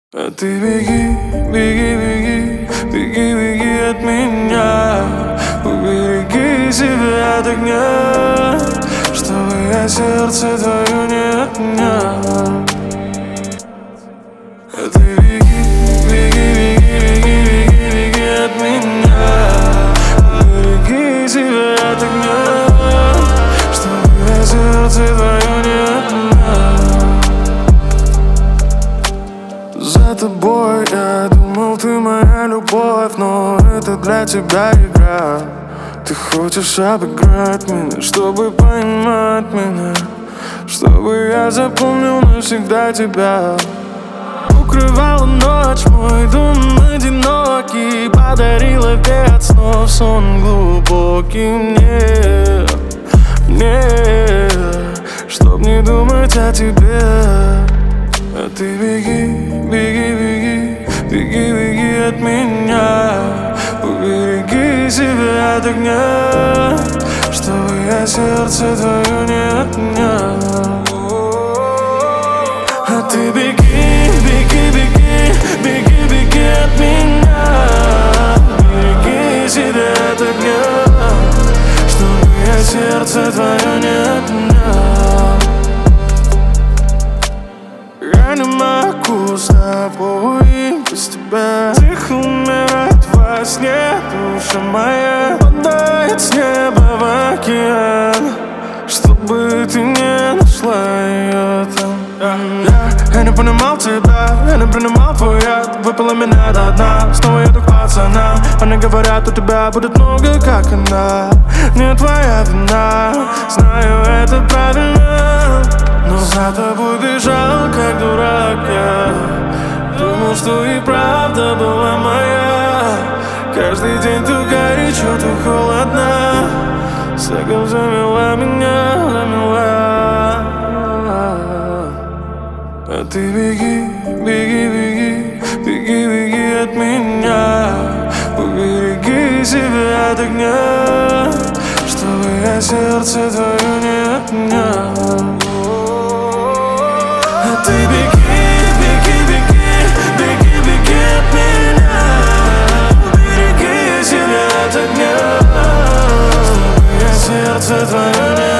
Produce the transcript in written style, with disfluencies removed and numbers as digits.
А ты беги, беги, беги, беги, беги от меня. Убереги себя от огня, чтобы я сердце твое не отнял. А ты беги, беги, беги, беги, беги, беги от меня. Убереги себя от огня, чтобы я сердце твое не отнял. За тобой я думал, ты моя любовь, но это для тебя игра. Ты хочешь обыграть меня, чтобы поймать меня, чтобы я запомнил навсегда тебя. Укрывала ночь мой дом одинокий, подарила век снов сон глубокий мне, чтоб не думать о тебе. А ты беги, беги, беги, беги, беги от меня. Убереги себя от огня, чтобы я сердце твое не отнял. А ты беги, беги, беги, беги, беги от меня. Убереги себя от огня, чтобы я сердце твое не отнял. Я не могу с тобой без тебя. Тихо умирает во сне душа моя, падает с неба в океан, чтобы ты не нашла ее там. Я не понимал тебя, я не принимал твой яд. Выпила меня до дна, снова еду к пацанам. Они говорят, у тебя будет много, как она. Не твоя вина, знаю, это правильно, но за тобой бежал, как дурак я. Думал, что и правда была моя. Каждый день то горячо, то холодно. Сагом замела меня, замела. А ты беги, беги, беги, беги, беги от меня. Убереги себя от огня, чтобы я сердце твое не отнял. А ты беги, беги, беги, беги, беги от меня. Убереги себя от огня, чтобы я сердце твое не отнял.